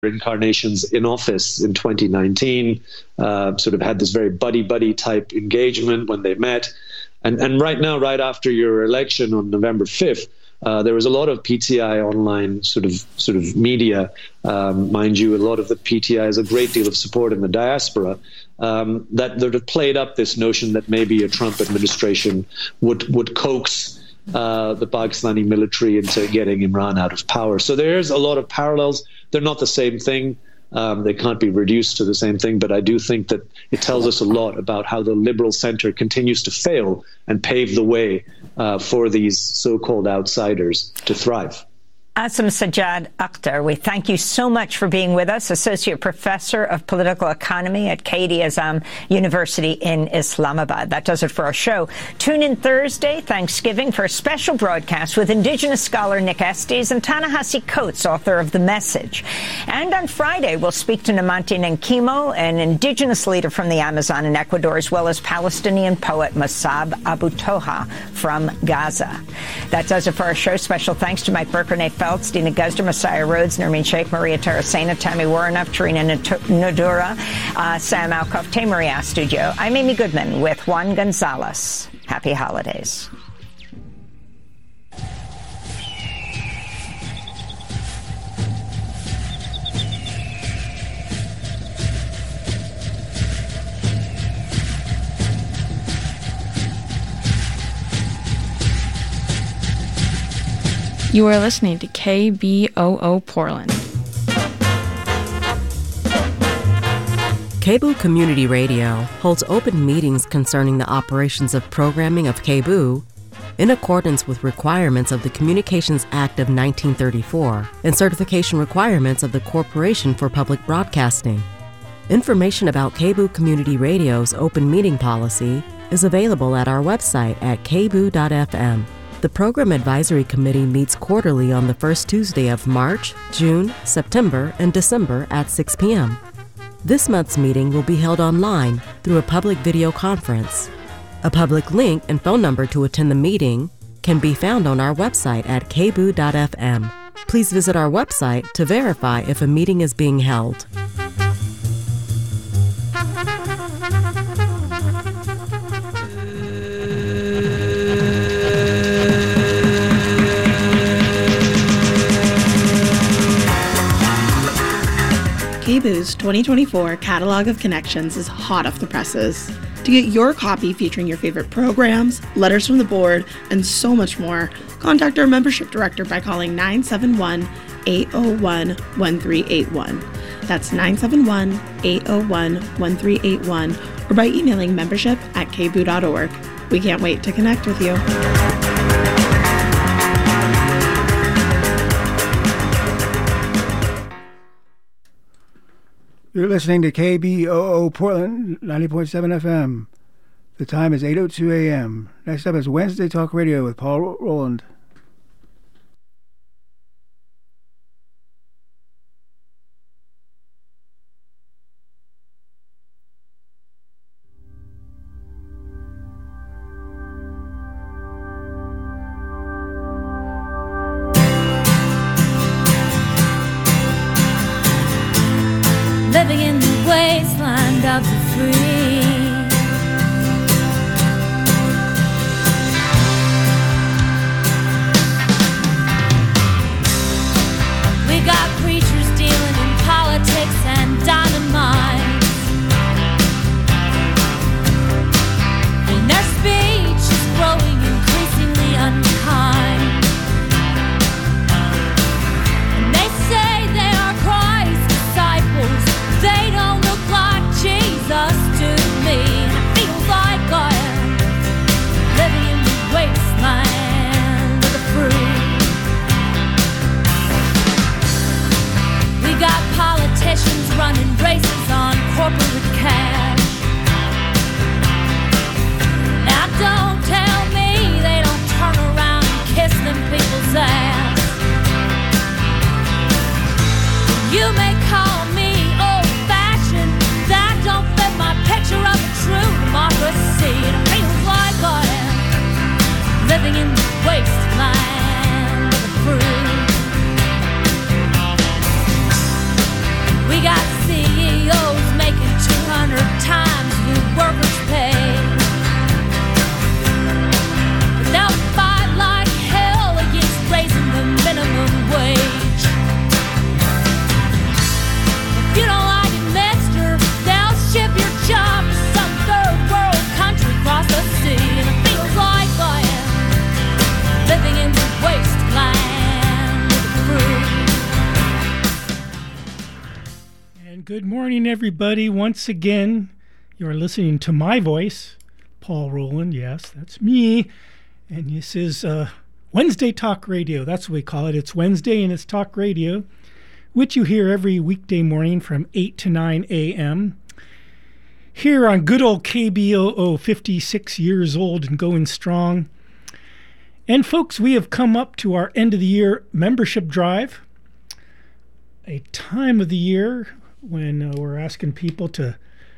incarnations in office in 2019, sort of had this very buddy-buddy type engagement when they met. And right now, right after your election on November 5th, there was a lot of PTI online sort of media. Mind you, a lot of the PTI has a great deal of support in the diaspora, that have played up this notion that maybe a Trump administration would coax the Pakistani military into getting Imran out of power. So there's a lot of parallels. They're not the same thing. They can't be reduced to the same thing, but I do think that it tells us a lot about how the liberal center continues to fail and pave the way for these so-called outsiders to thrive. Asim Sajjad Akhtar, we thank you so much for being with us, Associate Professor of Political Economy at Quaid-i-Azam University in Islamabad. That does it for our show. Tune in Thursday, Thanksgiving, for a special broadcast with Indigenous scholar Nick Estes and Ta-Nehisi Coates, author of The Message. And on Friday, we'll speak to Namanti Nankimo, an Indigenous leader from the Amazon in Ecuador, as well as Palestinian poet Masab Abu Toha from Gaza. That does it for our show. Special thanks to Mike Burker, Feltz, Dina Guzder, Messiah Rhodes, Nermeen Sheikh, Maria Tarasena, Tammy Warrenoff, Tarina Nodura, Sam Alcoff, Tamaria Studio. I'm Amy Goodman with Juan Gonzalez. Happy holidays. You are listening to KBOO Portland. KBOO Community Radio holds open meetings concerning the operations of programming of KBOO in accordance with requirements of the Communications Act of 1934 and certification requirements of the Corporation for Public Broadcasting. Information about KBOO Community Radio's open meeting policy is available at our website at kboo.fm. The Program Advisory Committee meets quarterly on the first Tuesday of March, June, September, and December at 6 p.m. This month's meeting will be held online through a public video conference. A public link and phone number to attend the meeting can be found on our website at kboo.fm. Please visit our website to verify if a meeting is being held. KBOO's 2024 Catalog of Connections is hot off the presses. To get your copy featuring your favorite programs, letters from the board, and so much more, contact our membership director by calling 971-801-1381. That's 971-801-1381, or by emailing membership@kboo.org. We can't wait to connect with you. You're listening to KBOO Portland 90.7 FM. The time is 8:02 a.m. Next up is Wednesday Talk Radio with Paul Roland. Living in the wasteland of the free. We got preachers dealing in politics and dynamite, and their speech is growing increasingly unkind. And they say they are Christ's disciples. They don't look like Jesus to me. It feels like I am living in the wasteland of the free. We got politicians running races on corporate cash. Now don't tell me they don't turn around and kiss them people's ass. You may call me old-fashioned, that don't fit my picture of a true democracy. It feels like I am living in the wasteland of the free. And good morning, everybody. Once again, you're listening to my voice, Paul Rowland. Yes, that's me. And this is Wednesday Talk Radio. That's what we call it. It's Wednesday and it's Talk Radio, which you hear every weekday morning from 8 to 9 a.m. here on good old KBOO, 56 years old and going strong. And folks, we have come up to our end of the year membership drive, a time of the year when we're asking people to,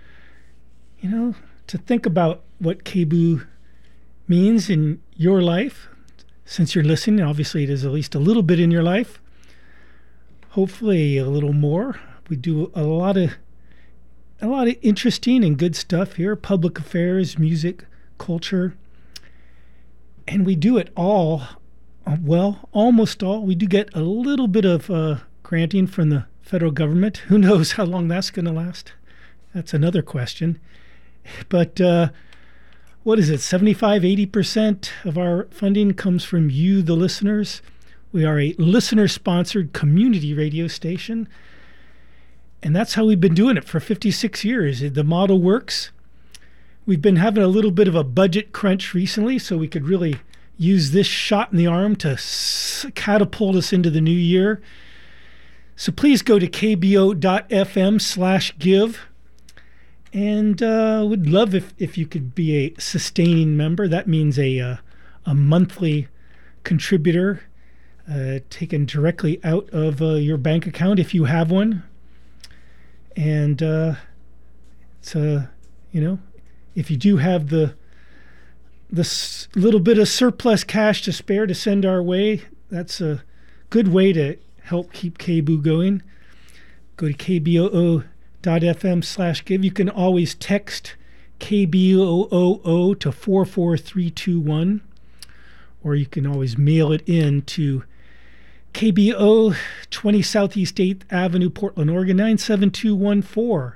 to think about what KBOO means in your life. Since you're listening, obviously it is at least a little bit in your life. Hopefully a little more. We do a lot of interesting and good stuff here, public affairs, music, culture. And we do it all, well, almost all. We do get a little bit of granting from the federal government. Who knows how long that's going to last? That's another question. But what is it, 75, 80% of our funding comes from you, the listeners. We are a listener-sponsored community radio station. And that's how we've been doing it for 56 years. The model works. We've been having a little bit of a budget crunch recently, so we could really use this shot in the arm to catapult us into the new year. So please go to kbo.fm/give. And would love if you could be a sustaining member. That means a monthly contributor taken directly out of your bank account if you have one. And it's if you do have the little bit of surplus cash to spare to send our way, that's a good way to help keep KBOO going. Go to kboo.fm/give. You can always text KBOO to 44321, or you can always mail it in to KBO 20 Southeast 8th Avenue, Portland, Oregon 97214.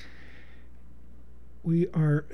We are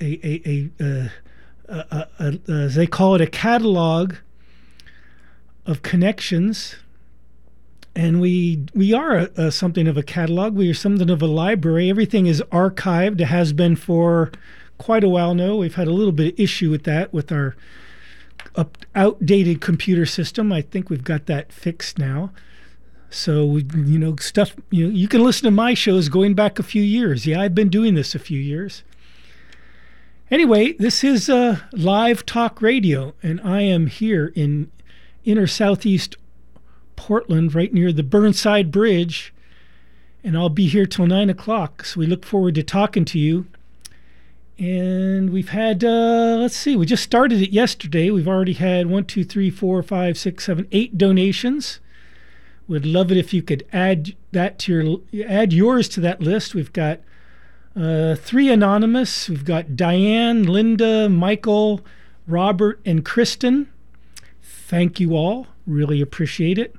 as they call it, a catalog of connections, and we are something of a catalog. We are something of a library. Everything is archived. It has been for quite a while now. We've had a little bit of issue with that with our outdated computer system. I think we've got that fixed now. So, stuff, you can listen to my shows going back a few years. Yeah, I've been doing this a few years. Anyway, this is live talk radio, and I am here in inner southeast Portland, right near the Burnside Bridge, and I'll be here till 9 o'clock. So we look forward to talking to you. And we've had, we just started it yesterday. We've already had 1, 2, 3, 4, 5, 6, 7, 8 donations. Would love it if you could add yours to that list. We've got 3 anonymous. We've got Diane, Linda, Michael, Robert, and Kristen. Thank you all. Really appreciate it.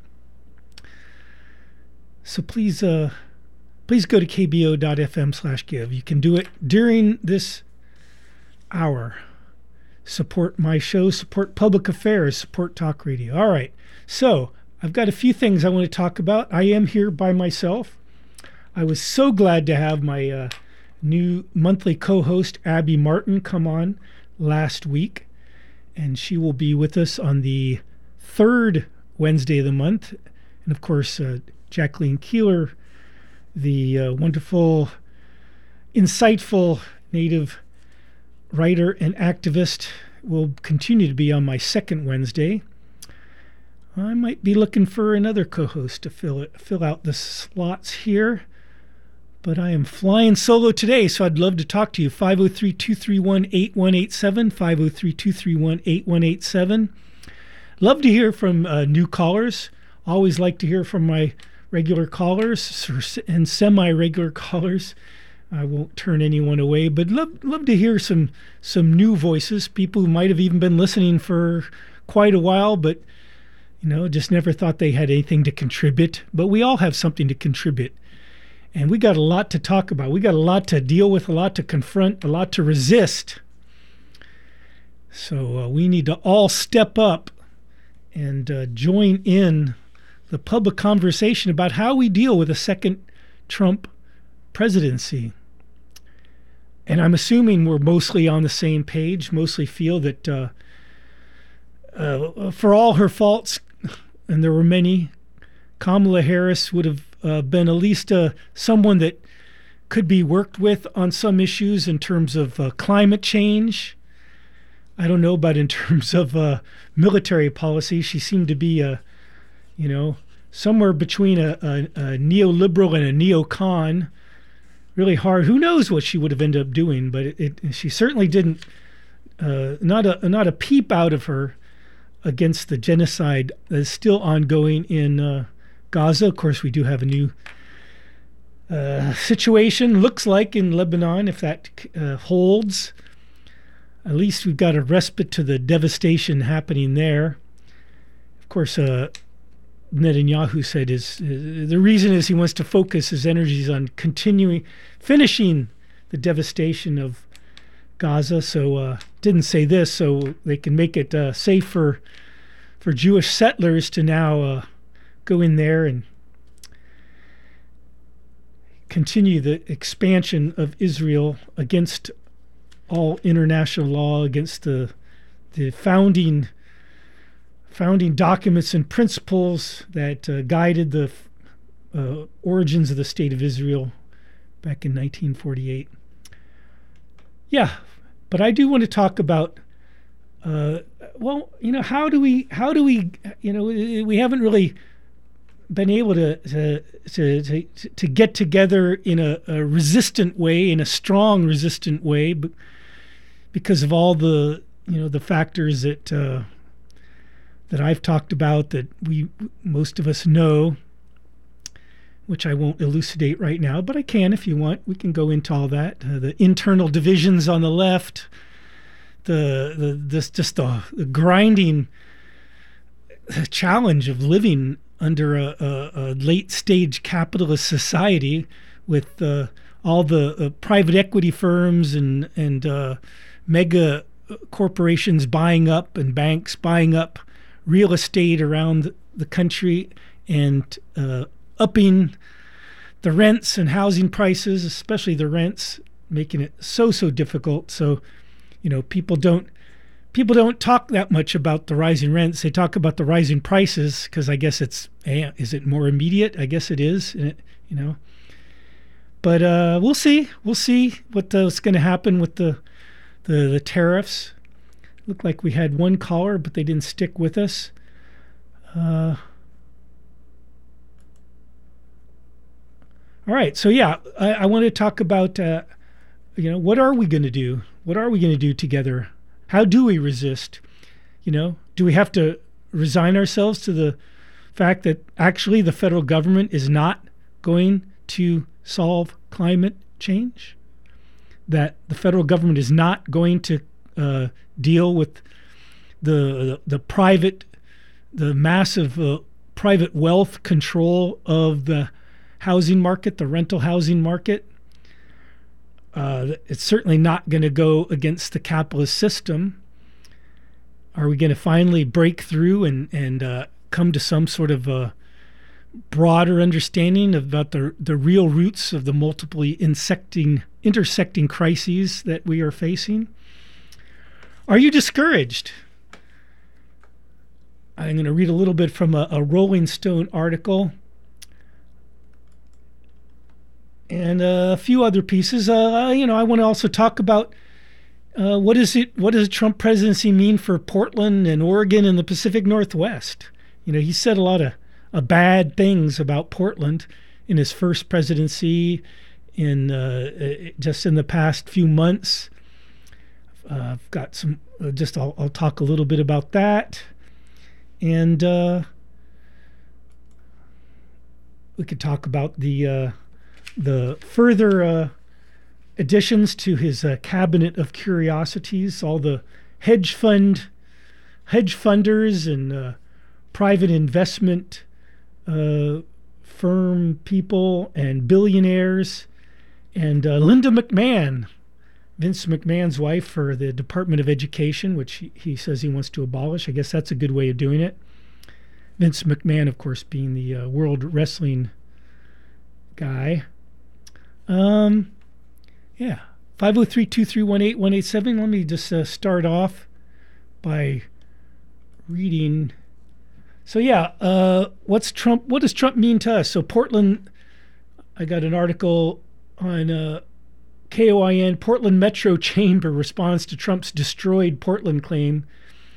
So please go to kbo.fm/give. You can do it during this hour. Support my show, support public affairs, support talk radio. All right. So I've got a few things I want to talk about. I am here by myself. I was so glad to have my new monthly co-host, Abby Martin, come on last week. And she will be with us on the 3rd Wednesday of the month. And of course, Jacqueline Keeler, the wonderful, insightful Native writer and activist, will continue to be on my 2nd Wednesday. I might be looking for another co-host to fill out the slots here, but I am flying solo today, so I'd love to talk to you. 503-231-8187, 503-231-8187. Love to hear from new callers. Always like to hear from my regular callers and semi-regular callers. I won't turn anyone away, but love to hear some new voices, people who might have even been listening for quite a while, but just never thought they had anything to contribute. But we all have something to contribute. And we got a lot to talk about. We got a lot to deal with, a lot to confront, a lot to resist. So we need to all step up and join in the public conversation about how we deal with a second Trump presidency. And I'm assuming we're mostly on the same page, mostly feel that for all her faults, and there were many, Kamala Harris would have been at least someone that could be worked with on some issues in terms of climate change. I don't know about in terms of military policy. She seemed to be somewhere between a neoliberal and a neocon. Really hard. Who knows what she would have ended up doing? But she certainly didn't. Not a peep out of her against the genocide that is still ongoing in Gaza. Of course, we do have a new situation. Looks like in Lebanon, if that holds. At least we've got a respite to the devastation happening there. Of course, Netanyahu said the reason is he wants to focus his energies on finishing the devastation of Gaza. So didn't say this, so they can make it safe for Jewish settlers to now go in there and continue the expansion of Israel against all international law, against the founding documents and principles that guided the origins of the State of Israel back in 1948. Yeah, but I do want to talk about, how do we, we haven't really been able to get together in a resistant way, in a strong resistant way, but because of all the factors that I've talked about, that most of us know, which I won't elucidate right now, but I can if you want. We can go into all that. The internal divisions on the left, the grinding challenge of living under a late stage capitalist society with all the private equity firms and mega corporations buying up and banks buying up real estate around the country and upping the rents and housing prices, especially the rents, making it so difficult. So, people don't talk that much about the rising rents. They talk about the rising prices because I guess is it more immediate? I guess it is, But we'll see. We'll see what's going to happen with the tariffs. Looked like we had one caller, but they didn't stick with us. All right. So, yeah, I want to talk about, what are we going to do? What are we going to do together? How do we resist? Do we have to resign ourselves to the fact that actually the federal government is not going to solve climate change? That the federal government is not going to deal with the massive private wealth control of the housing market, the rental housing market. It's certainly not going to go against the capitalist system. Are we going to finally break through and come to some sort of broader understanding about the real roots of the multiply intersecting crises that we are facing? Are you discouraged? I'm going to read a little bit from a Rolling Stone article and a few other pieces. I want to also talk about what does a Trump presidency mean for Portland and Oregon and the Pacific Northwest? He said a lot of bad things about Portland in his first presidency just in the past few months. I've got some, I'll talk a little bit about that. And we could talk about the further additions to his cabinet of curiosities, all the hedge funders and private investment firm people and billionaires, and Linda McMahon, Vince McMahon's wife, for the Department of Education, which he says he wants to abolish. I guess that's a good way of doing it. Vince McMahon, of course, being the World Wrestling guy. Yeah, 503-231-8187. Let me just start off by reading. So what does Trump mean to us? So Portland, I got an article on KOIN. Portland Metro Chamber responds to Trump's destroyed Portland claim.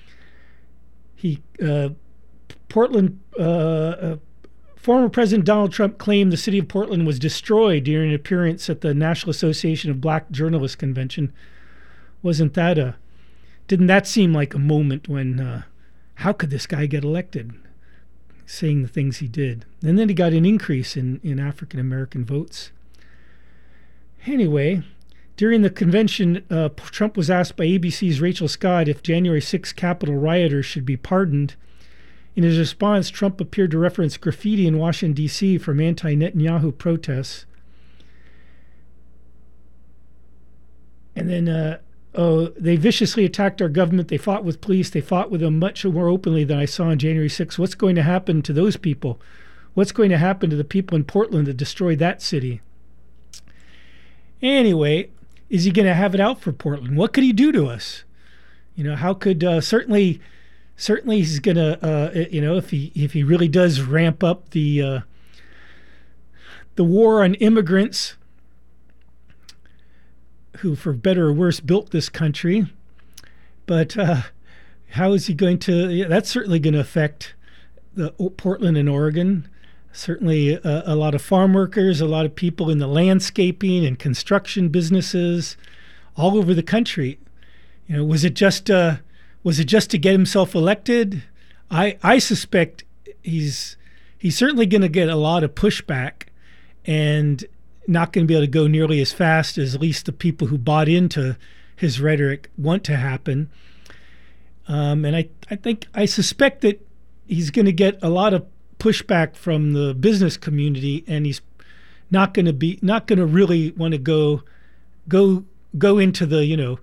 Former President Donald Trump claimed the city of Portland was destroyed during an appearance at the National Association of Black Journalists Convention. Didn't that seem like a moment when, how could this guy get elected, saying the things he did? And then he got an increase in African-American votes. Anyway, during the convention, Trump was asked by ABC's Rachel Scott if January 6 Capitol rioters should be pardoned. In his response, Trump appeared to reference graffiti in Washington, D.C. from anti-Netanyahu protests. And then, they viciously attacked our government. They fought with police. They fought with them much more openly than I saw on January 6th. What's going to happen to those people? What's going to happen to the people in Portland that destroyed that city? Anyway, is he going to have it out for Portland? What could he do to us? How could certainly he's going to if he really does ramp up the war on immigrants, who for better or worse built this country. But how is he going to? That's certainly going to affect the Portland and Oregon. Certainly a lot of farm workers, a lot of people in the landscaping and construction businesses all over the country. Was it just to get himself elected? I suspect he's certainly going to get a lot of pushback and not going to be able to go nearly as fast as at least the people who bought into his rhetoric want to happen. And I suspect that he's going to get a lot of pushback from the business community, and he's not going to really want to go into the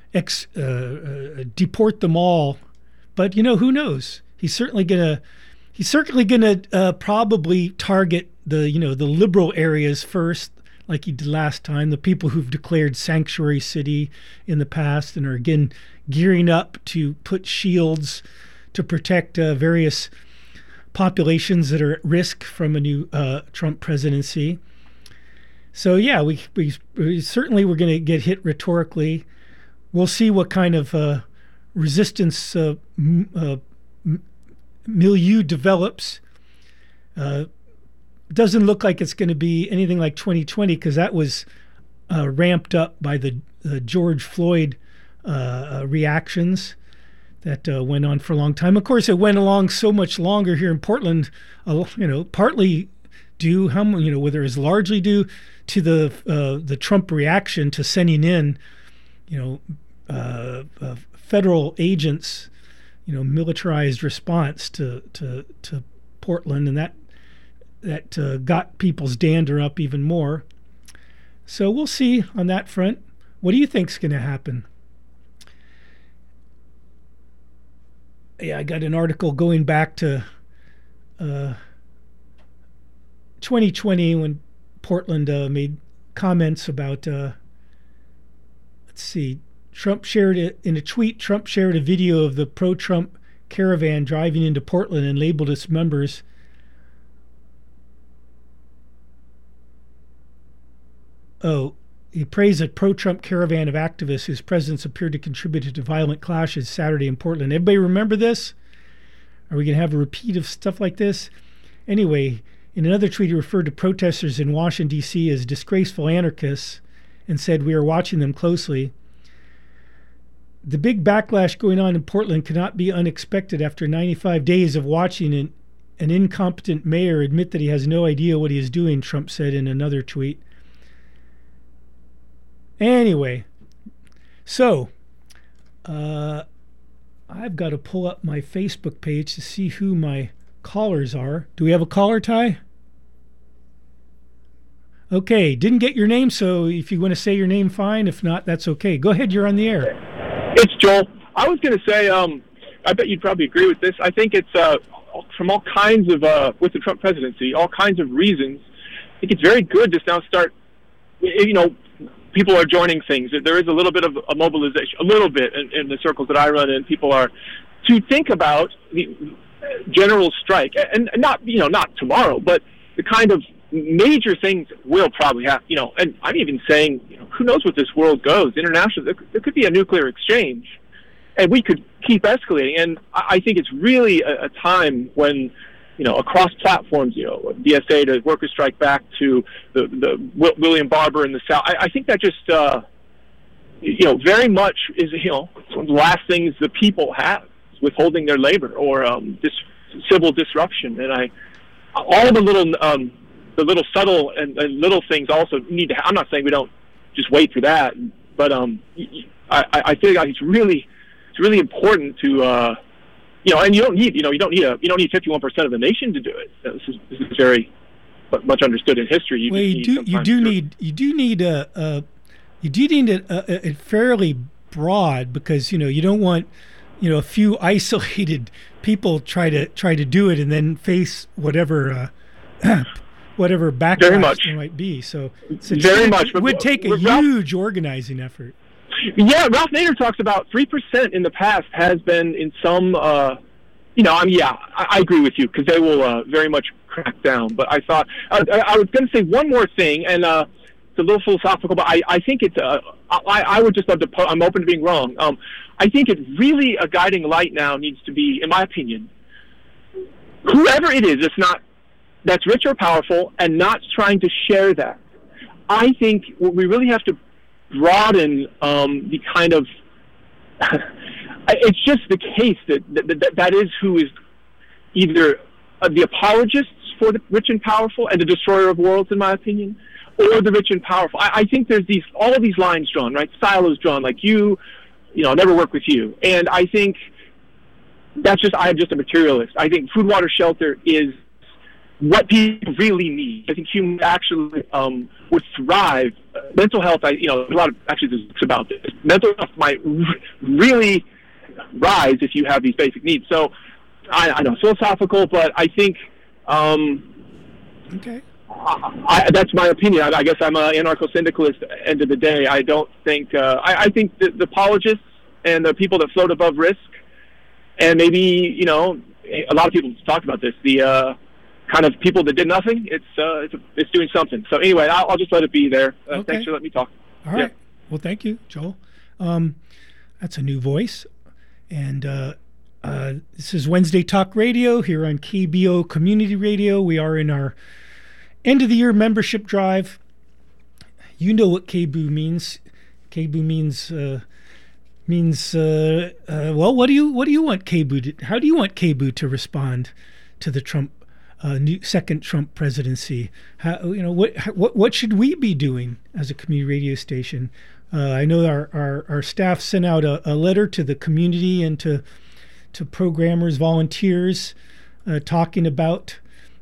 deport them all. But who knows? He's certainly going to probably target the liberal areas first, like he did last time, the people who've declared sanctuary city in the past and are again gearing up to put shields to protect various populations that are at risk from a new Trump presidency. So we certainly we're going to get hit rhetorically. We'll see what kind of resistance milieu develops. Doesn't look like it's going to be anything like 2020, because that was ramped up by the George Floyd reactions that went on for a long time. Of course, it went along so much longer here in Portland, partly due, whether it's largely due to the Trump reaction to sending in, federal agents, militarized response to Portland, and that got people's dander up even more. So we'll see on that front. What do you think's going to happen? Yeah, I got an article going back to 2020 when Portland made comments about, Trump shared it in a tweet. Trump shared a video of the pro-Trump caravan driving into Portland and labeled its members he praised a pro-Trump caravan of activists whose presence appeared to contribute to violent clashes Saturday in Portland. Everybody remember this? Are we going to have a repeat of stuff like this? Anyway, in another tweet, he referred to protesters in Washington, D.C. as disgraceful anarchists and said, "We are watching them closely." The big backlash going on in Portland cannot be unexpected after 95 days of watching an incompetent mayor admit that he has no idea what he is doing, Trump said in another tweet. Anyway, so I've got to pull up my Facebook page to see who my callers are. Do we have a caller, Ty? Okay, didn't get your name, so if you want to say your name, fine. If not, that's okay. Go ahead, you're on the air. It's Joel. I was going to say, I bet you'd probably agree with this. I think it's from all kinds of, with the Trump presidency, all kinds of reasons. I think it's very good to now start people are joining things. There is a little bit of a mobilization, a little bit in the circles that I run in. People are to think about the general strike, and not tomorrow, but the kind of major things will probably happen. And I'm even saying, who knows what this world goes internationally? There could be a nuclear exchange, and we could keep escalating. And I think it's really a time when, across platforms, DSA to workers' strike back to the William Barber in the South. I think that just, very much is, one of the last things the people have, is withholding their labor or this civil disruption. And all the little subtle and little things also need to. I'm not saying we don't just wait for that, but I feel like it's really important to and you don't need 51% of the nation to do it. This is very much understood in history. You do need it fairly broad, because you don't want a few isolated people try to do it and then face whatever backlash there might be. So it would take a huge organizing effort. Yeah, Ralph Nader talks about 3% in the past has been in some, I agree with you, because they will very much crack down. But I thought, I was going to say one more thing, and it's a little philosophical, but I think it's, I would just love to, I'm open to being wrong. I think it's really a guiding light now needs to be, in my opinion, whoever it is, that's rich or powerful and not trying to share that. I think we really have to broaden the kind of it's just the case that is who is either the apologists for the rich and powerful and the destroyer of worlds, in my opinion, or the rich and powerful. I think there's all of these lines drawn, right? Silos drawn, like I'll never work with you. And I think I'm just a materialist. I think food, water, shelter is what people really need. I think humans actually would thrive. Mental health, there's a lot of there's books about this. Mental health might really rise if you have these basic needs. So I know, philosophical, but I think okay. That's my opinion. I guess I'm an anarcho-syndicalist. End of the day, I don't think. I think the apologists and the people that float above risk, and maybe a lot of people talk about this. The kind of people that did nothing. It's doing something. So anyway, I'll just let it be there. Okay. Thanks for letting me talk. All right. Well, thank you, Joel. That's a new voice, and this is Wednesday Talk Radio here on KBO Community Radio. We are in our end of the year membership drive. You know what KBOO means. KBOO means well, what do you want KBOO to, how do you want KBOO to respond to the Trump second Trump presidency? What should we be doing as a community radio station? I know our staff sent out a letter to the community and to programmers, volunteers, talking about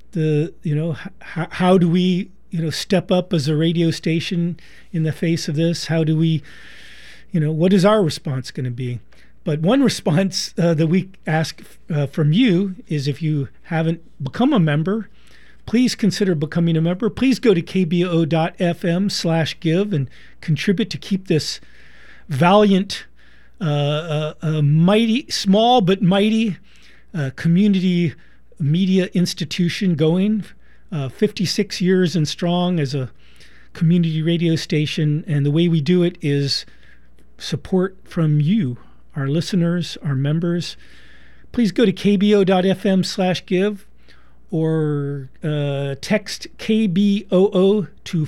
how do we step up as a radio station in the face of this? How do we, what is our response going to be? But one response that we ask from you is, if you haven't become a member, please consider becoming a member. Please go to kbo.fm/give and contribute to keep this valiant, mighty, small but mighty community media institution going. 56 years and strong as a community radio station. And the way we do it is support from you, our listeners, our members. Please go to kbo.fm/give or text KBOO to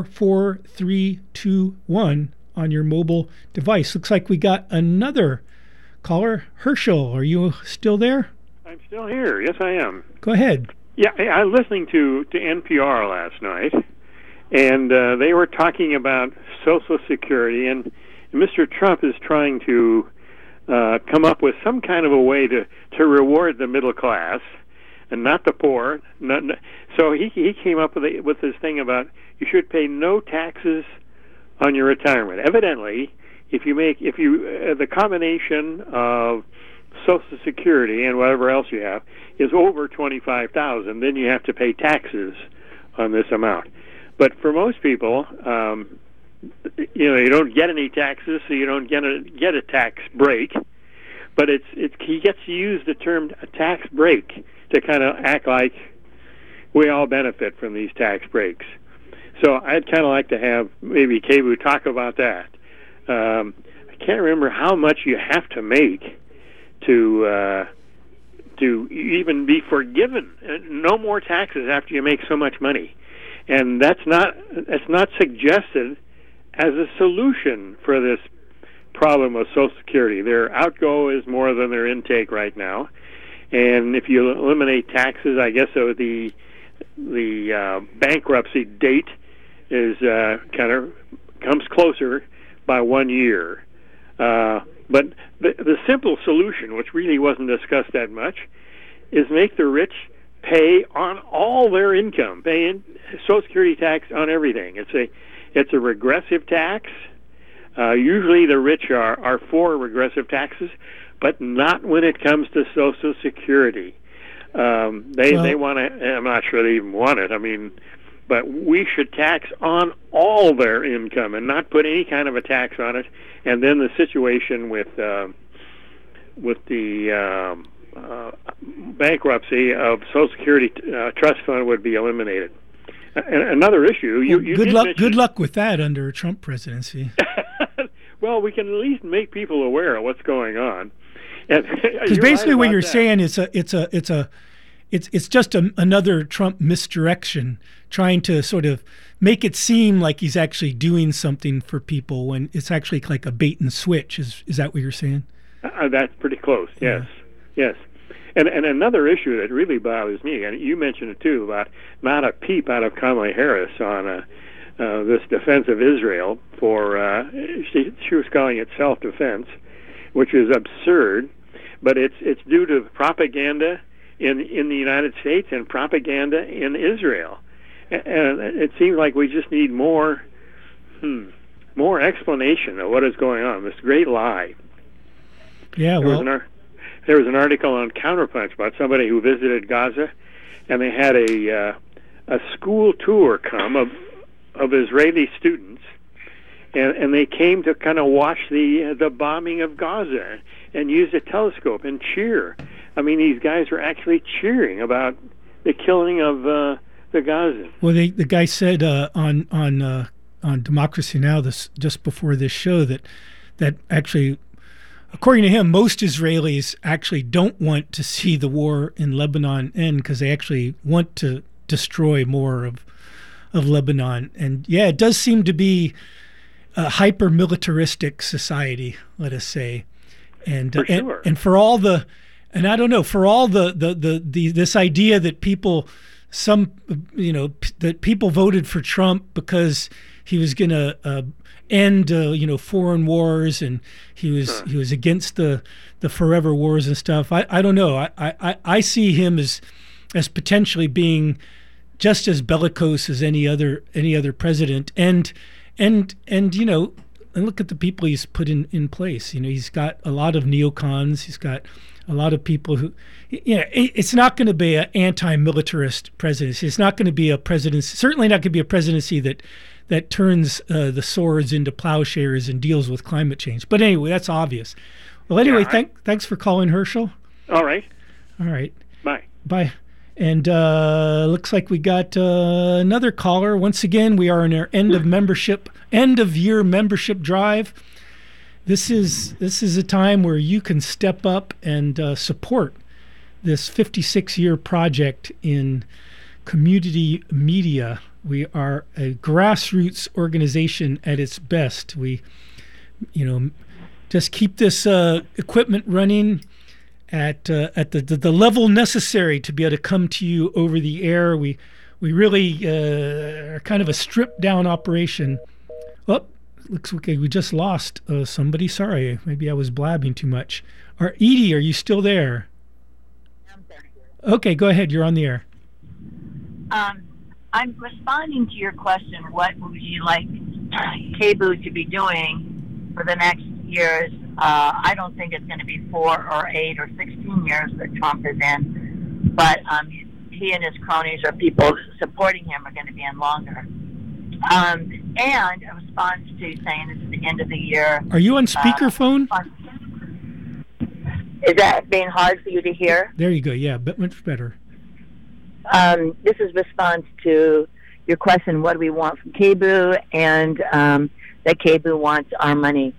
44321 on your mobile device. Looks like we got another caller. Herschel, are you still there? I'm still here. Yes, I am. Go ahead. Yeah, I was listening to NPR last night, and they were talking about Social Security, and Mr. Trump is trying to come up with some kind of a way to reward the middle class and not the poor. So he came up with this thing about you should pay no taxes on your retirement. Evidently, if you the combination of Social Security and whatever else you have is over $25,000, then you have to pay taxes on this amount. But for most people, you don't get any taxes, so you don't get a tax break. But he gets to use the term a tax break to kind of act like we all benefit from these tax breaks. So I'd kind of like to have maybe Kebu talk about that. I can't remember how much you have to make to even be forgiven. No more taxes after you make so much money, and that's not suggested as a solution for this problem of Social Security. Their outgo is more than their intake right now, and if you eliminate taxes, I guess the bankruptcy date is kind of comes closer by 1 year. But the simple solution, which really wasn't discussed that much, is make the rich pay on all their income, pay in Social Security tax on everything. It's a regressive tax. Usually the rich are for regressive taxes, but not when it comes to Social Security. They want to. I'm not sure they even want it. I mean, but we should tax on all their income and not put any kind of a tax on it. And then the situation with the bankruptcy of Social Security trust fund would be eliminated. And another issue. Good luck with that under a Trump presidency. Well, we can at least make people aware of what's going on. Because basically, what you're saying is it's just another Trump misdirection, trying to sort of make it seem like he's actually doing something for people when it's actually like a bait and switch. Is that what you're saying? That's pretty close. Yes, yes. And another issue that really bothers me, and you mentioned it too, about not a peep out of Kamala Harris on this defense of Israel for she was calling it self-defense, which is absurd. But it's due to propaganda in the United States and propaganda in Israel, and it seems like we just need more explanation of what is going on. This great lie. Yeah, there was an article on Counterpunch about somebody who visited Gaza, and they had a school tour come of Israeli students, and they came to kind of watch the bombing of Gaza and use a telescope and cheer. I mean, these guys were actually cheering about the killing of the Gazans. Well, the guy said on Democracy Now! Just before this show that actually, according to him, most Israelis actually don't want to see the war in Lebanon end because they actually want to destroy more of Lebanon. And yeah, it does seem to be a hyper-militaristic society, let us say. And for sure. And for all the, and I don't know, for all the this idea that people that people voted for Trump because he was going to end foreign wars, and he was against the forever wars and stuff. I don't know. I see him as potentially being just as bellicose as any other president, and and look at the people he's put in place. He's got a lot of neocons. He's got a lot of people who, it's not going to be an anti-militarist presidency. It's not going to be a presidency, certainly not going to be a presidency that turns the swords into plowshares and deals with climate change. But anyway, that's obvious. Well, anyway, thanks for calling, Herschel. All right. Bye. And looks like we got another caller. Once again, we are in our end of year membership drive. This is a time where you can step up and support this 56-year project in community media. We are a grassroots organization at its best. We, just keep this equipment running at the level necessary to be able to come to you over the air. We really are kind of a stripped down operation. Oh, looks like we just lost somebody. Sorry, maybe I was blabbing too much. Edie, are you still there? I'm there. Okay, go ahead. You're on the air. I'm responding to your question. What would you like KBOO to be doing for the next years? I don't think it's going to be 4 or 8 or 16 years that Trump is in, but he and his cronies or people supporting him are going to be in longer. And a response to saying this is the end of the year. Are you on speakerphone? Is that being hard for you to hear? There you go. Yeah, but much better. This is response to your question, what do we want from KBOO, and that KBOO wants our money.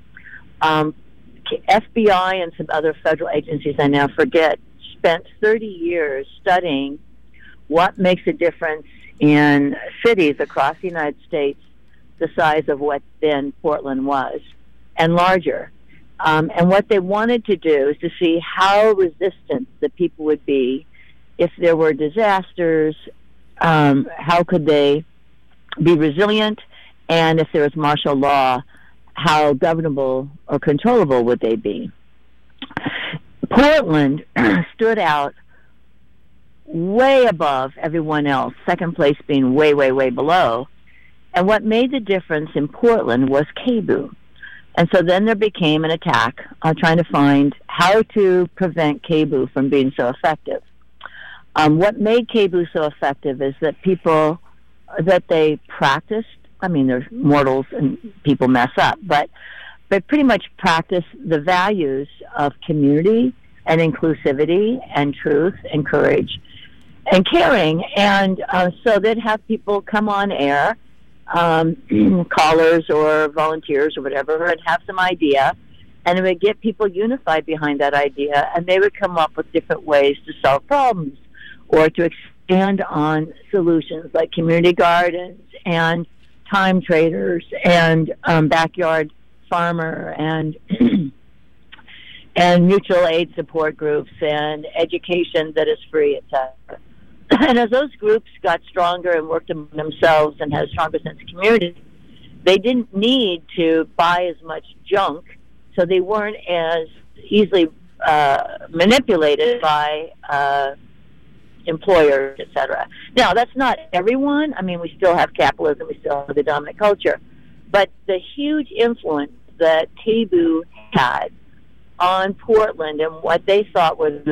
FBI and some other federal agencies, I now forget, spent 30 years studying what makes a difference in cities across the United States the size of what then Portland was, and larger. And what they wanted to do is to see how resistant the people would be if there were disasters, how could they be resilient, and if there was martial law, how governable or controllable would they be. Portland stood out way above everyone else, second place being way, way, way below. And what made the difference in Portland was KBOO. And so then there became an attack on trying to find how to prevent KBOO from being so effective. What made KBOO so effective is that people, that they practiced, I mean, there's mortals and people mess up, but pretty much practice the values of community and inclusivity and truth and courage and caring. And so they'd have people come on air, callers or volunteers or whatever, and have some idea, and it would get people unified behind that idea, and they would come up with different ways to solve problems or to expand on solutions like community gardens and time traders and backyard farmer and and mutual aid support groups and education that is free, etc. And as those groups got stronger and worked among themselves and had a stronger sense of community, they didn't need to buy as much junk, so they weren't as easily manipulated by employers, etc. Now, that's not everyone. I mean, we still have capitalism, we still have the dominant culture. But the huge influence that KBOO had on Portland and what they thought was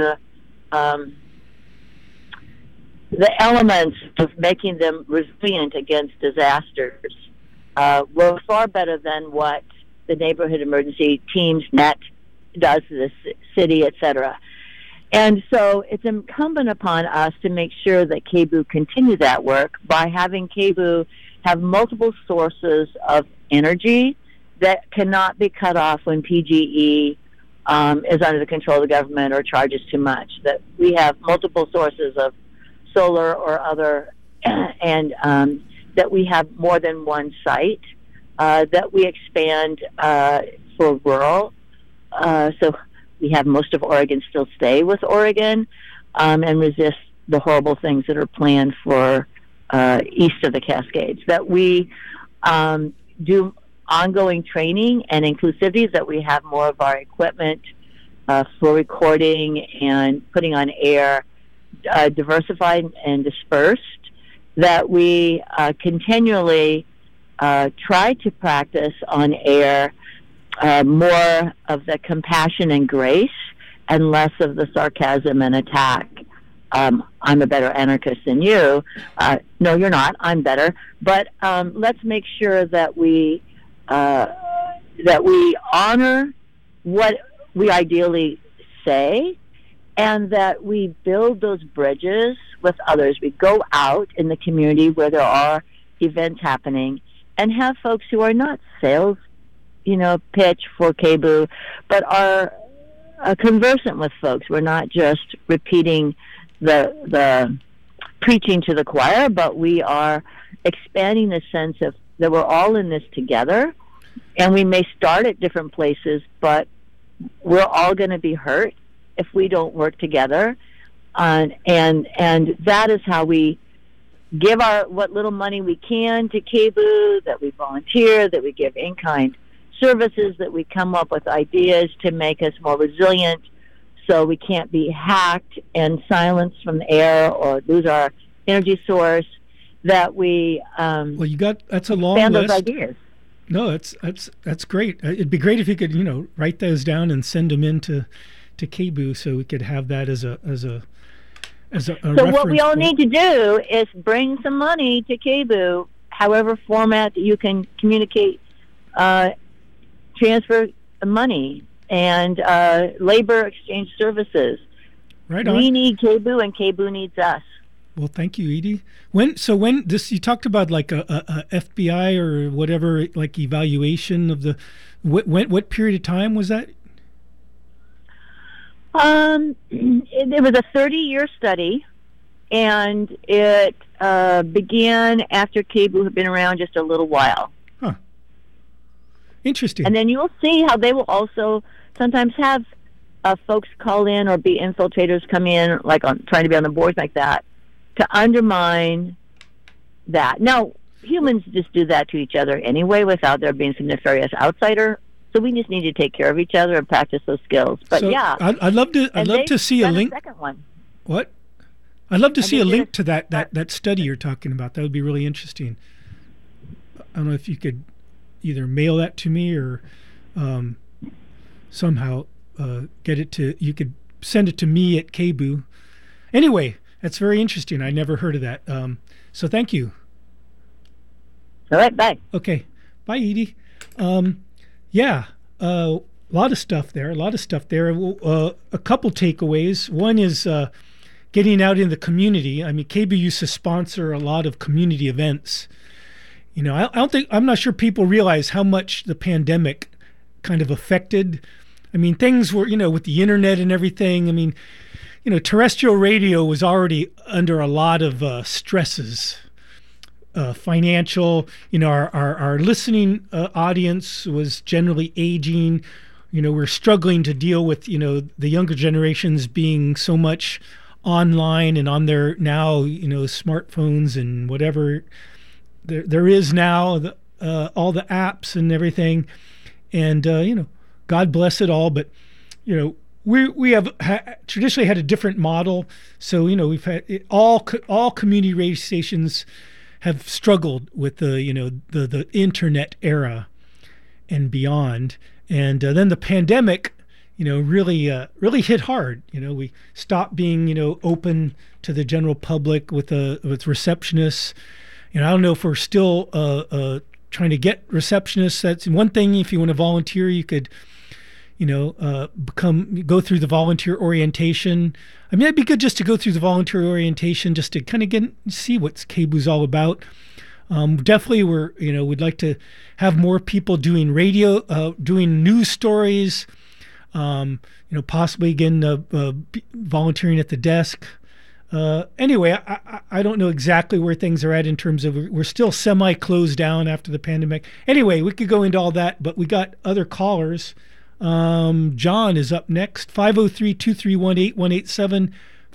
the elements of making them resilient against disasters were far better than what the Neighborhood Emergency Teams Net does to the city, etc. And so it's incumbent upon us to make sure that KBOO continue that work by having KBOO have multiple sources of energy that cannot be cut off when PGE is under the control of the government or charges too much. That we have multiple sources of solar or other, and that we have more than one site, that we expand for rural. So we have most of Oregon still stay with Oregon and resist the horrible things that are planned for east of the Cascades. That we do ongoing training and inclusivity, that we have more of our equipment for recording and putting on air diversified and dispersed, that we continually try to practice on air more of the compassion and grace and less of the sarcasm and attack. I'm a better anarchist than you. No, you're not. I'm better. But let's make sure that we honor what we ideally say, and that we build those bridges with others. We go out in the community where there are events happening and have folks who are not sales, pitch for KBOO, but are conversant with folks. We're not just repeating the preaching to the choir, but we are expanding the sense of that we're all in this together, and we may start at different places, but we're all going to be hurt if we don't work together, and that is how we give what little money we can to KBOO, that we volunteer, that we give in-kind services, that we come up with ideas to make us more resilient so we can't be hacked and silenced from the air or lose our energy source, that we that's a long expand list. Those ideas. No, that's great. It'd be great if you could, write those down and send them in to KBOO so we could have that as a So what we all need to do is bring some money to KBOO, however format that you can communicate, transfer money, and labor exchange services. Right on. We need KBOO, and KBOO needs us. Well, thank you, Edie. When this, you talked about like a FBI or whatever, like evaluation of the, what period of time was that? It was a 30-year study, and it began after KBOO had been around just a little while. Huh. Interesting. And then you'll see how they will also sometimes have folks call in or be infiltrators come in, like trying to be on the boards like that, to undermine that. Now, humans just do that to each other anyway without there being some nefarious outsider. So we just need to take care of each other and practice those skills. But so yeah, I'd love to see a link. Second one. What? I'd love to see a link to that study you're talking about. That would be really interesting. I don't know if you could either mail that to me or somehow get it to. You could send it to me at KBOO. Anyway, that's very interesting. I never heard of that. So thank you. All right. Bye. Okay. Bye, Edie. Yeah, a lot of stuff there. A couple takeaways. One is getting out in the community. I mean, KBOO used to sponsor a lot of community events. You know, I'm not sure people realize how much the pandemic kind of affected. I mean, things were, with the internet and everything. I mean, terrestrial radio was already under a lot of stresses. Financial, our listening audience was generally aging. We're struggling to deal with, the younger generations being so much online and on their now, smartphones and whatever there is now, all the apps and everything. And, God bless it all. But, we have traditionally had a different model. So, we've had all community radio stations have struggled with the internet era and beyond, and then the pandemic, really hit hard. We stopped being open to the general public with receptionists. I don't know if we're still trying to get receptionists. That's one thing. If you want to volunteer, you could go through the volunteer orientation. I mean, it'd be good just to go through the volunteer orientation, just to kind of see what KBOO's all about. Definitely, we'd like to have more people doing radio, doing news stories. Possibly again volunteering at the desk. Anyway, I don't know exactly where things are at in terms of we're still semi-closed down after the pandemic. Anyway, we could go into all that, but we got other callers. John is up next. 503-231-8187.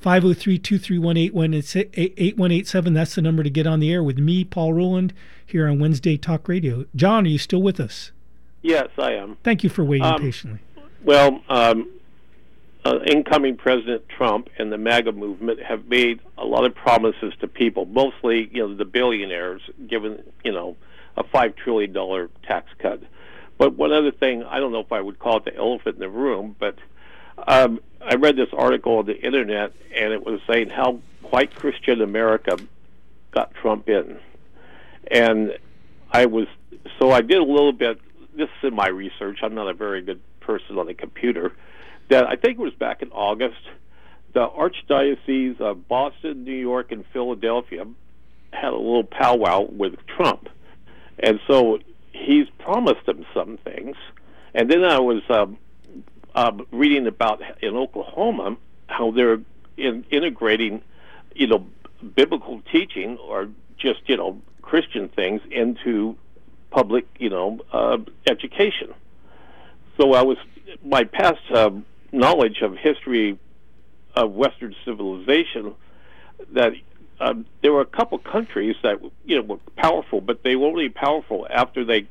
503-231-8187. That's the number to get on the air with me, Paul Rowland, here on Wednesday Talk Radio. John, are you still with us? Yes, I am. Thank you for waiting patiently. Well, incoming President Trump and the MAGA movement have made a lot of promises to people, mostly, the billionaires, given, a $5 trillion tax cut. But one other thing, I don't know if I would call it the elephant in the room, but I read this article on the internet, and it was saying how white Christian America got Trump in. And I did a little bit, this is in my research, I'm not a very good person on the computer, that I think it was back in August, the Archdiocese of Boston, New York, and Philadelphia had a little powwow with Trump. And so he's promised them some things. And then I was reading about in Oklahoma how they're integrating, biblical teaching or just, Christian things into public, education. So my past knowledge of history of Western civilization, that there were a couple countries that were powerful, but they were only powerful after they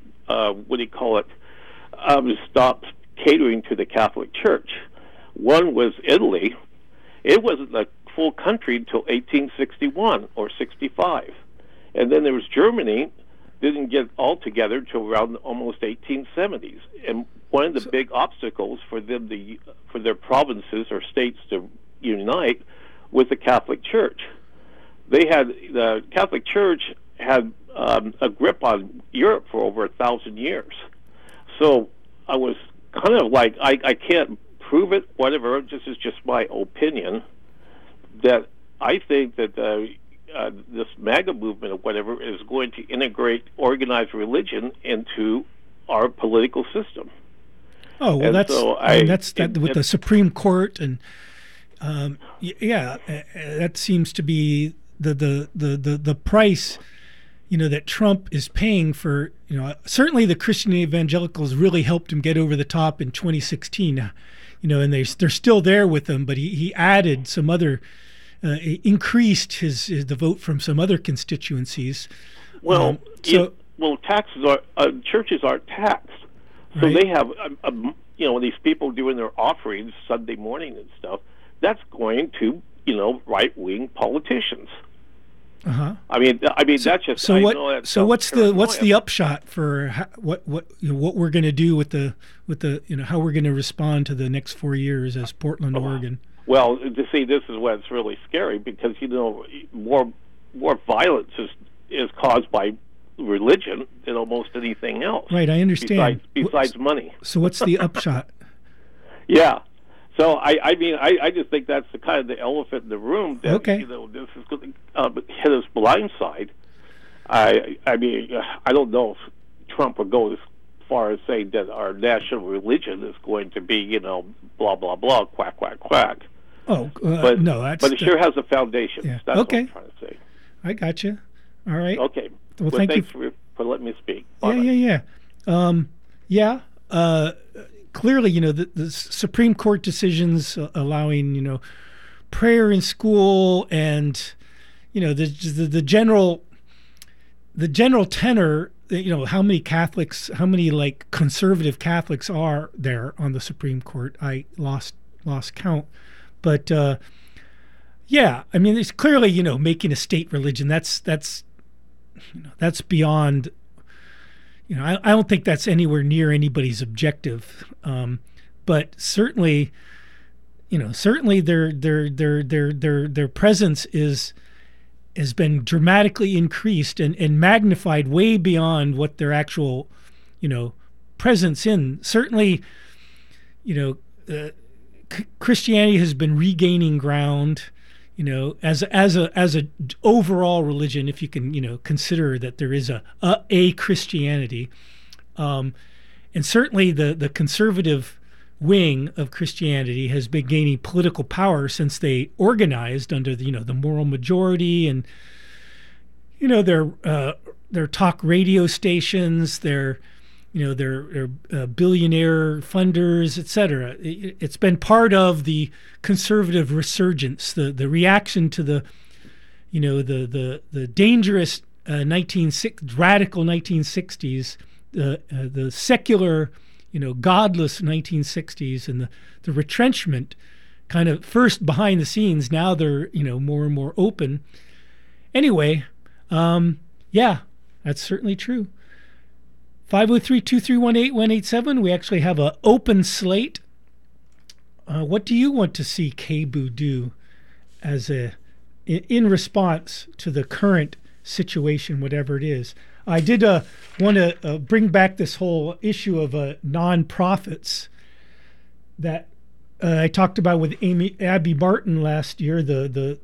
stopped catering to the Catholic Church. One was Italy. It wasn't a full country until 1861 or 65, and then there was Germany. Didn't get all together until around almost 1870s, and one of the big obstacles for them for their provinces or states to unite was the Catholic Church. The Catholic Church had a grip on Europe for over 1,000 years. So I was kind of like, I can't prove it, whatever, this is just my opinion, that I think that this MAGA movement or whatever is going to integrate organized religion into our political system. Oh, well, and that's so with the Supreme Court, and that seems to be the price, that Trump is paying for. Certainly the Christian evangelicals really helped him get over the top in 2016. And they're still there with him, but he added some other, increased the vote from some other constituencies. Well, taxes are churches aren't taxed, so right. They have these people doing their offerings Sunday morning and stuff. That's going to right-wing politicians. Uh-huh. I mean that's just so. What's the upshot for what we're going to do with the how we're going to respond to the next 4 years as Portland, Oregon? Well, to see, this is what's really scary, because more violence is caused by religion than almost anything else. Right, I understand. Besides money. So what's the upshot? Yeah. So I just think that's the kind of the elephant in the room that okay. This is going to hit us blindside. I don't know if Trump would go as far as saying that our national religion is going to be blah blah blah, quack quack quack. Oh, but no, but it sure has a foundation. Yeah. That's okay. what I'm trying to say. I got you. All right. Okay. Well, thank thanks you for letting me speak. Yeah. Clearly, the Supreme Court decisions allowing, prayer in school, and, the general tenor, how many Catholics, how many conservative Catholics are there on the Supreme Court? I lost count, but it's clearly, making a state religion. That's beyond. I don't think that's anywhere near anybody's objective, but certainly their presence has been dramatically increased and magnified way beyond what their actual, presence in. Certainly, Christianity has been regaining ground. As a overall religion, if you can, consider that there is a Christianity, and certainly the conservative wing of Christianity has been gaining political power since they organized under the moral majority, and their talk radio stations, their billionaire funders, etc. It's been part of the conservative resurgence, the reaction to the dangerous radical 1960s, the secular, godless 1960s, and the retrenchment, kind of first behind the scenes. Now they're more and more open. Anyway, that's certainly true. 503-231-8187. We actually have an open slate. What do you want to see KBOO do in response to the current situation, whatever it is? I did want to bring back this whole issue of nonprofits that I talked about with Abby Barton last year. The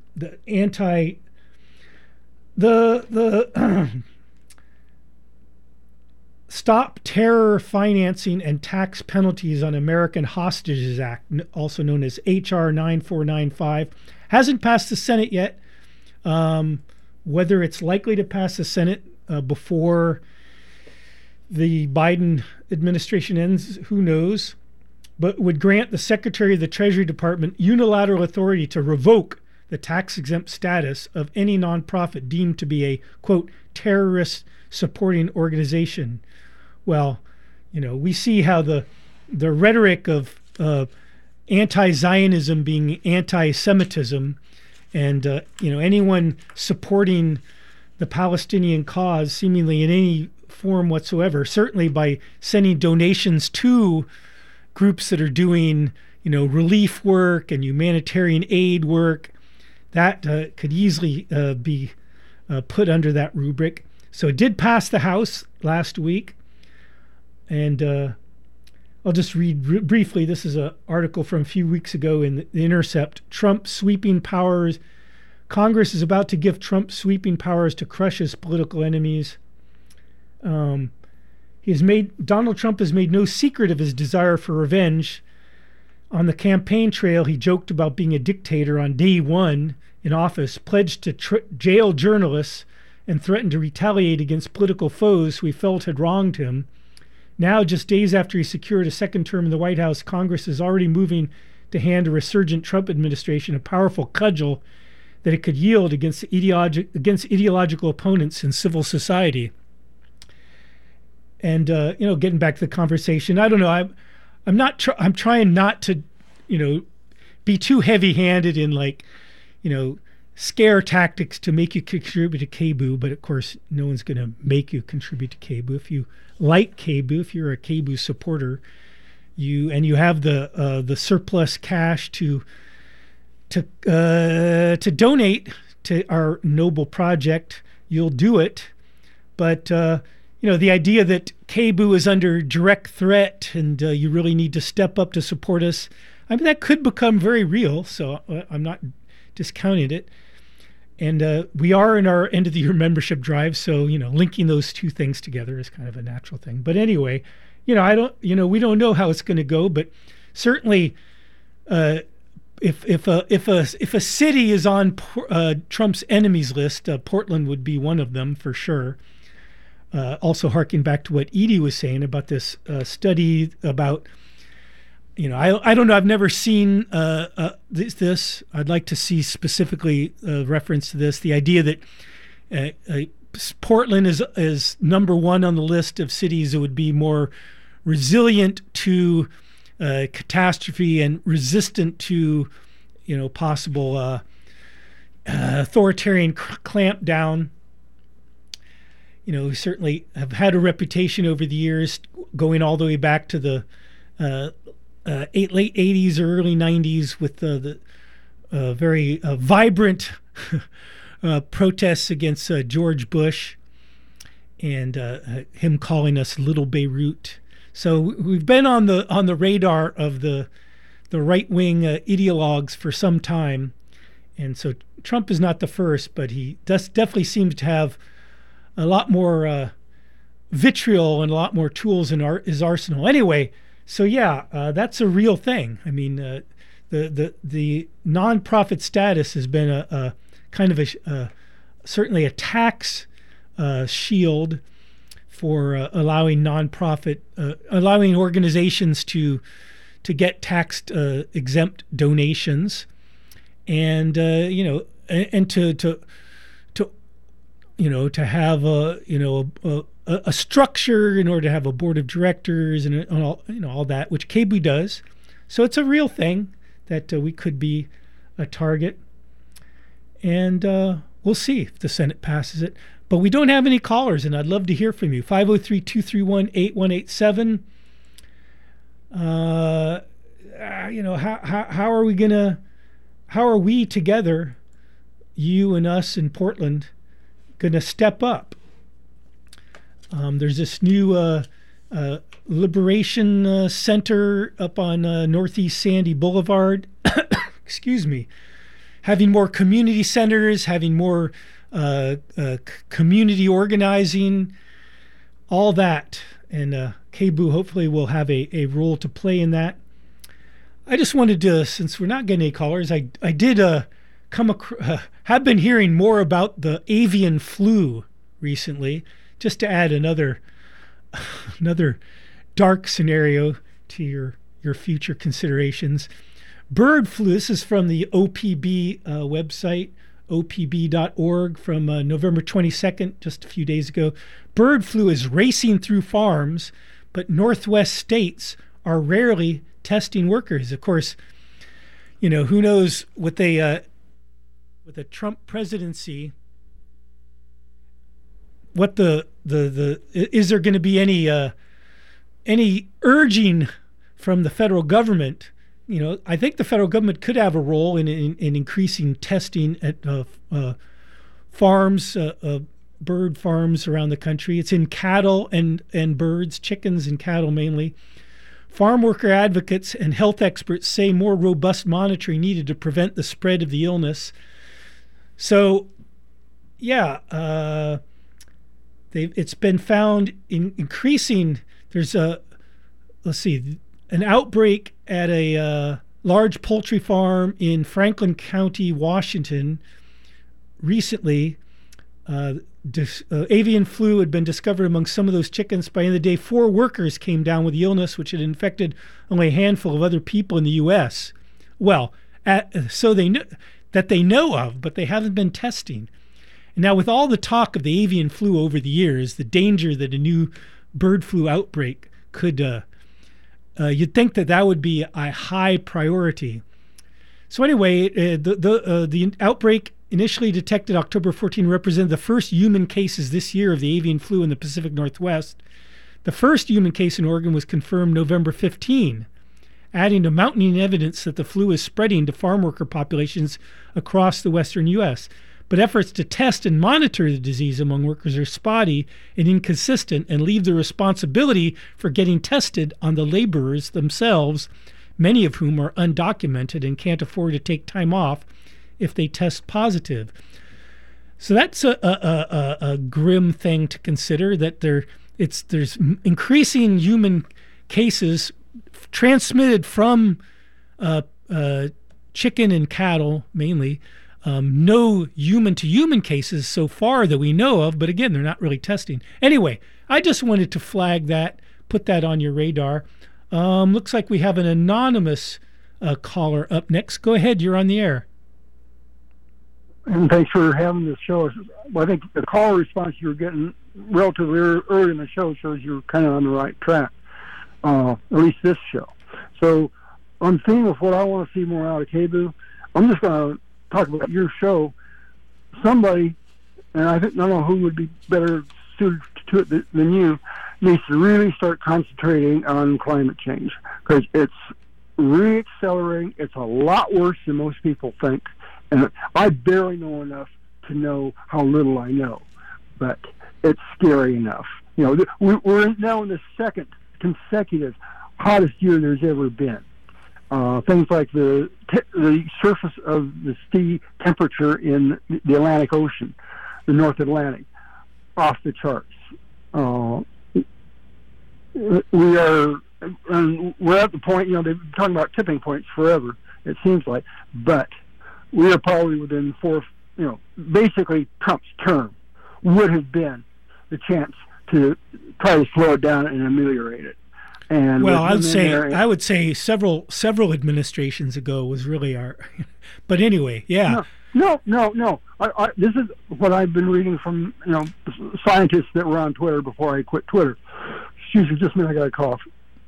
Stop Terror Financing and Tax Penalties on American Hostages Act, also known as H.R. 9495, hasn't passed the Senate yet. Whether it's likely to pass the Senate before the Biden administration ends, who knows, but would grant the Secretary of the Treasury Department unilateral authority to revoke the tax-exempt status of any nonprofit deemed to be a, quote, terrorist supporting organization. Well, we see how the rhetoric of anti-Zionism being anti-Semitism, and anyone supporting the Palestinian cause seemingly in any form whatsoever, certainly by sending donations to groups that are doing relief work and humanitarian aid work, that could easily be put under that rubric. So it did pass the House last week. And I'll just read briefly. This is an article from a few weeks ago in The Intercept. Trump sweeping powers. Congress is about to give Trump sweeping powers to crush his political enemies. Donald Trump has made no secret of his desire for revenge. On the campaign trail, he joked about being a dictator on day one in office, pledged to jail journalists, and threatened to retaliate against political foes who he felt had wronged him. Now, just days after he secured a second term in the White House, Congress is already moving to hand a resurgent Trump administration a powerful cudgel that it could yield against ideological opponents in civil society. And getting back to the conversation, I don't know. I'm trying not to, be too heavy-handed in scare tactics to make you contribute to KBOO. But of course, no one's going to make you contribute to KBOO. If you like KBOO, if you're a KBOO supporter, you have the surplus cash to donate to our noble project, you'll do it. But the idea that KBOO is under direct threat and you really need to step up to support us, that could become very real. So I'm not discounting it. And we are in our end of the year membership drive, so linking those two things together is kind of a natural thing. But anyway, we don't know how it's going to go, but certainly, if a city is on Trump's enemies list, Portland would be one of them for sure. Also, harking back to what Edie was saying about this study about. I don't know. I've never seen this. I'd like to see specifically reference to this. The idea that Portland is number one on the list of cities that would be more resilient to catastrophe and resistant to, possible authoritarian clampdown. We certainly have had a reputation over the years, going all the way back to the late 80s or early 90s with the very vibrant protests against George Bush and him calling us Little Beirut. So we've been on the radar of the right-wing ideologues for some time. And so Trump is not the first, but he definitely seems to have a lot more vitriol and a lot more tools in his arsenal. Anyway, so that's a real thing. I mean, the nonprofit status has been a kind of certainly a tax shield for allowing allowing organizations to get tax exempt donations, and and to have a structure in order to have a board of directors and all that, which KBOO does. So it's a real thing that we could be a target, and we'll see if the Senate passes it. But we don't have any callers, and I'd love to hear from you. 503-231-8187. How are we together, you and us in Portland, going to step up? There's this new Liberation Center up on Northeast Sandy Boulevard. Excuse me. Having more community centers, having more community organizing, all that. And KBOO hopefully will have a role to play in that. I just wanted to, since we're not getting any callers, I did have been hearing more about the avian flu recently, just to add another dark scenario to your future considerations. Bird flu, this is from the OPB website, opb.org, from November 22nd, just a few days ago. Bird flu is racing through farms, but Northwest states are rarely testing workers. Of course, who knows what they with a Trump presidency, what the is there going to be any urging from the federal government? I think the federal government could have a role in increasing testing at farms, bird farms around the country. It's in cattle and birds, chickens and cattle mainly. Farm worker advocates and health experts say more robust monitoring needed to prevent the spread of the illness. So, it's been found in increasing. There's an outbreak at a large poultry farm in Franklin County, Washington. Recently, avian flu had been discovered among some of those chickens. By the end of the day, 4 workers came down with the illness, which had infected only a handful of other people in the U.S. Well, so they know of, but they haven't been testing. And now, with all the talk of the avian flu over the years, the danger that a new bird flu outbreak could, you'd think that would be a high priority. So anyway, the outbreak initially detected October 14 represented the first human cases this year of the avian flu in the Pacific Northwest. The first human case in Oregon was confirmed November 15, adding to mounting evidence that the flu is spreading to farm worker populations across the western U.S. But efforts to test and monitor the disease among workers are spotty and inconsistent and leave the responsibility for getting tested on the laborers themselves, many of whom are undocumented and can't afford to take time off if they test positive. So that's a grim thing to consider, that there's increasing human cases transmitted from chicken and cattle mainly. No human-to-human cases so far that we know of, but again, they're not really testing. Anyway, I just wanted to flag that, put that on your radar. Looks like we have an anonymous caller up next. Go ahead, you're on the air. And thanks for having this show. I think the call response you're getting relatively early in the show shows you're kind of on the right track, at least this show. So on theme of what I want to see more out of KBOO, I'm just going to talk about your show. Somebody, and I don't know who would be better suited to it than you, needs to really start concentrating on climate change, because it's really accelerating. It's a lot worse than most people think. And I barely know enough to know how little I know, but it's scary enough. You know, we're now in the second consecutive hottest year there's ever been. Things like the surface of the sea temperature in the Atlantic Ocean, the North Atlantic, off the charts. We're at the point, they've been talking about tipping points forever, it seems like, but we are probably within basically Trump's term would have been the chance to try to slow it down and ameliorate it. And well, I would say several administrations ago was really our, but anyway, yeah. No. This is what I've been reading from scientists that were on Twitter before I quit Twitter. Excuse me, just a minute, I got a cough.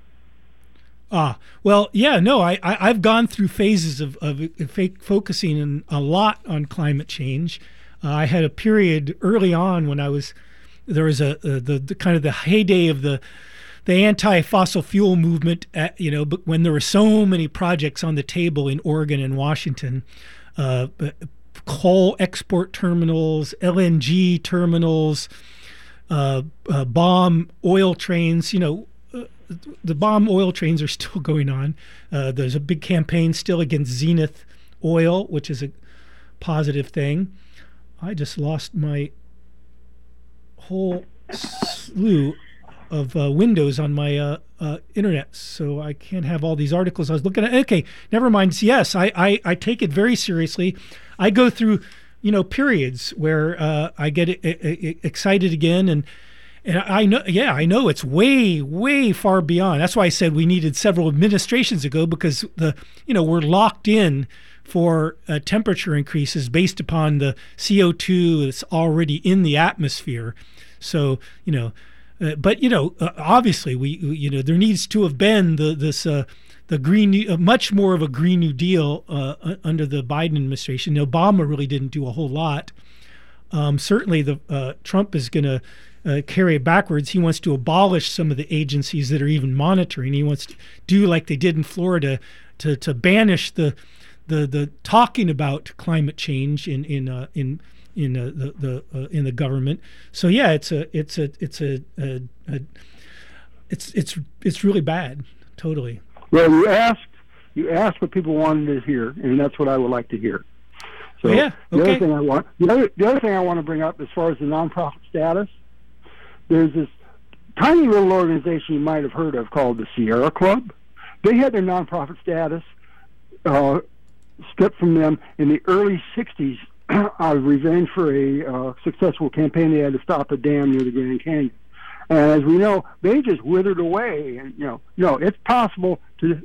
Well, yeah, no, I've gone through phases of focusing a lot on climate change. I had a period early on when there was the kind of the heyday of the anti-fossil fuel movement, but when there were so many projects on the table in Oregon and Washington, coal export terminals, LNG terminals, bomb oil trains, the bomb oil trains are still going on. There's a big campaign still against Zenith Oil, which is a positive thing. I just lost my whole slew of windows on my internet, so I can't have all these articles I was looking at. Okay, never mind. Yes, I take it very seriously. I go through, periods where I get excited again, and I know it's way, way far beyond. That's why I said we needed several administrations ago, because we're locked in for temperature increases based upon the CO2 that's already in the atmosphere. So, but obviously there needs to have been the Green, much more of a Green New Deal under the Biden administration. Obama really didn't do a whole lot. Certainly, Trump is going to carry it backwards. He wants to abolish some of the agencies that are even monitoring. He wants to do like they did in Florida to banish the talking about climate change in in the government. So yeah, it's really bad. Totally. Well, you asked what people wanted to hear, and that's what I would like to hear. So yeah, okay. The other thing I want to bring up as far as the nonprofit status, there's this tiny little organization you might have heard of called the Sierra Club. They had their nonprofit status stripped from them in the early 60s out of revenge for a successful campaign they had to stop a dam near the Grand Canyon. And as we know, they just withered away. And it's possible to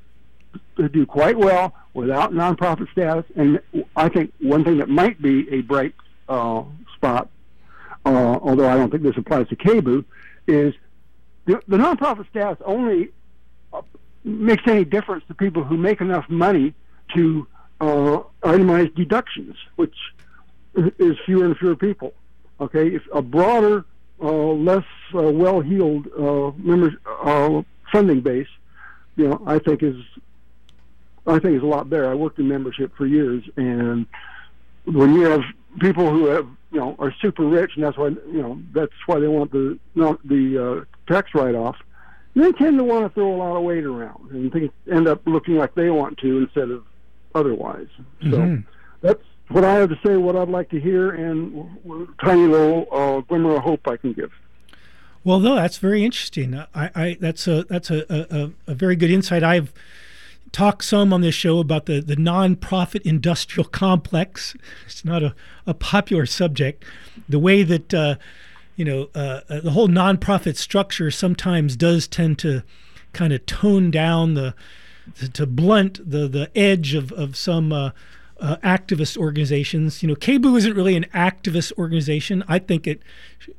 do quite well without nonprofit status. And I think one thing that might be a bright spot, although I don't think this applies to KBOO, is the nonprofit status only makes any difference to people who make enough money to itemize deductions, which is fewer and fewer people. Okay, if a broader, less well-heeled funding base, I think is a lot better. I worked in membership for years, and when you have people who have are super rich, and that's why they want the tax write-off, they tend to want to throw a lot of weight around and end up looking like they want to instead of otherwise. So that's what I have to say, what I'd like to hear, and tiny little glimmer of hope I can give. Well, no, that's very interesting. That's a very good insight. I've talked some on this show about the nonprofit industrial complex. It's not a popular subject. The way that the whole nonprofit structure sometimes does tend to kind of tone down to blunt the edge of some activist organizations. KBOO isn't really an activist organization. I think it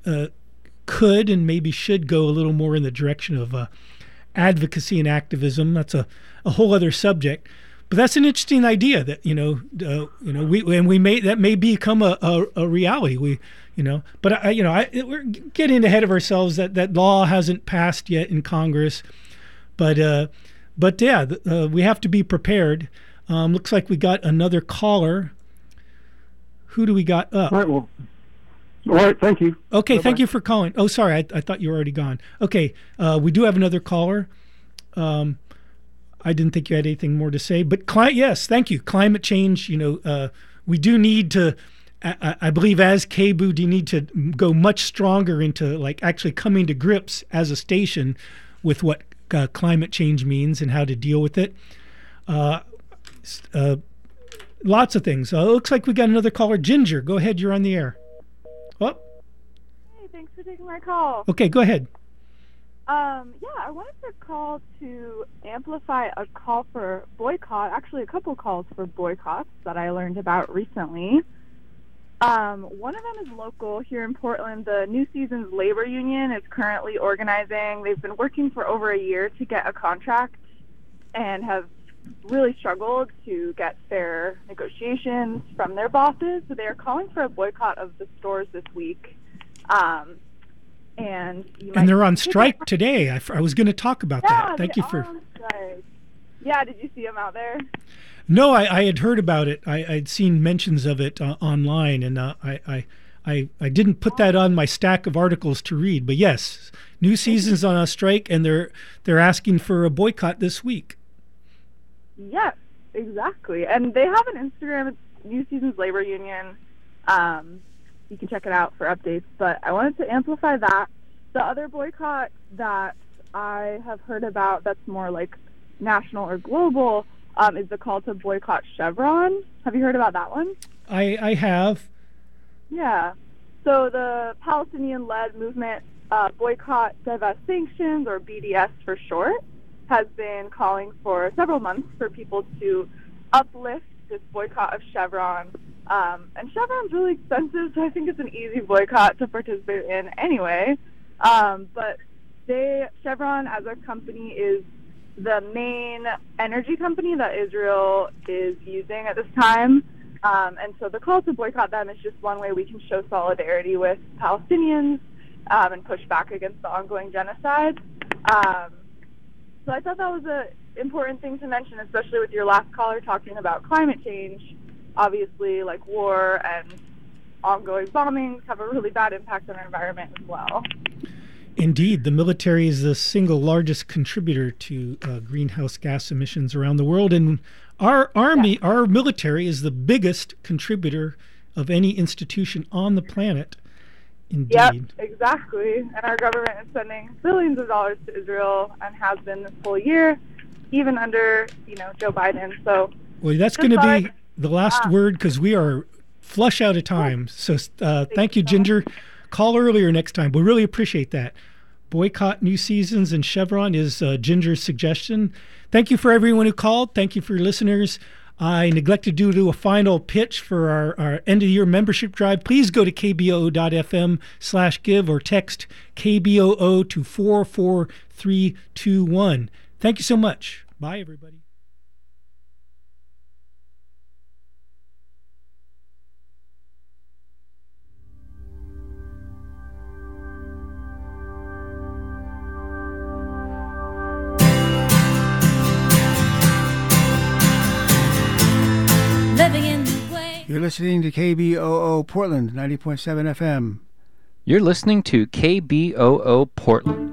could and maybe should go a little more in the direction of advocacy and activism. That's a whole other subject. But that's an interesting idea that that may become a reality. But we're getting ahead of ourselves. That law hasn't passed yet in Congress, but yeah, we have to be prepared. Looks like we got another caller. Who do we got up? All right, well, all right, thank you. Okay, Bye-bye. Thank you for calling. Oh, sorry, I thought you were already gone. Okay, we do have another caller. I didn't think you had anything more to say, but yes, thank you. Climate change, we do need to, I believe as KBOO, do need to go much stronger into actually coming to grips as a station with what climate change means and how to deal with it. Lots of things. It looks like we got another caller. Ginger, go ahead. You're on the air. Oh. Hey, thanks for taking my call. Okay, go ahead. I wanted to call to amplify a call for boycott, actually a couple calls for boycotts that I learned about recently. One of them is local here in Portland. The New Seasons Labor Union is currently organizing. They've been working for over a year to get a contract and have really struggled to get fair negotiations from their bosses. So they are calling for a boycott of the stores this week. And they're on strike today. I was going to talk about that. Thank you for. Yeah, did you see them out there? No, I had heard about it. I'd seen mentions of it online, and I didn't put that on my stack of articles to read. But yes, New Season's on a strike, and they're asking for a boycott this week. Yes, exactly. And they have an Instagram. It's New Seasons Labor Union. You can check it out for updates. But I wanted to amplify that. The other boycott that I have heard about that's more like national or global is the call to boycott Chevron. Have you heard about that one? I have. Yeah. So the Palestinian-led movement Boycott, Divest Sanctions, or BDS for short, has been calling for several months for people to uplift this boycott of Chevron. And Chevron's really expensive, so I think it's an easy boycott to participate in anyway. But Chevron as a company is the main energy company that Israel is using at this time. And so the call to boycott them is just one way we can show solidarity with Palestinians and push back against the ongoing genocide. So I thought that was an important thing to mention, especially with your last caller talking about climate change. Obviously, like war and ongoing bombings have a really bad impact on our environment as well. Indeed, the military is the single largest contributor to greenhouse gas emissions around the world, and our army, our military, is the biggest contributor of any institution on the planet. Indeed. Yep, exactly. And our government is sending billions of dollars to Israel and has been this whole year, even under, Joe Biden. So, well, that's going to be the last word because we are flush out of time. So thank you, Ginger. Call earlier next time. We really appreciate that. Boycott New Seasons and Chevron is Ginger's suggestion. Thank you for everyone who called. Thank you for your listeners. I neglected to do a final pitch for our end-of-the-year membership drive. Please go to kboo.fm/give or text KBOO to 44321. Thank you so much. Bye, everybody. You're listening to KBOO Portland, 90.7 FM. You're listening to KBOO Portland.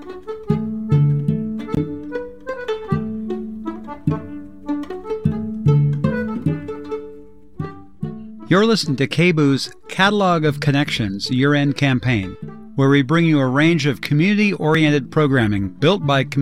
You're listening to KBOO's Catalog of Connections year-end campaign, where we bring you a range of community-oriented programming built by community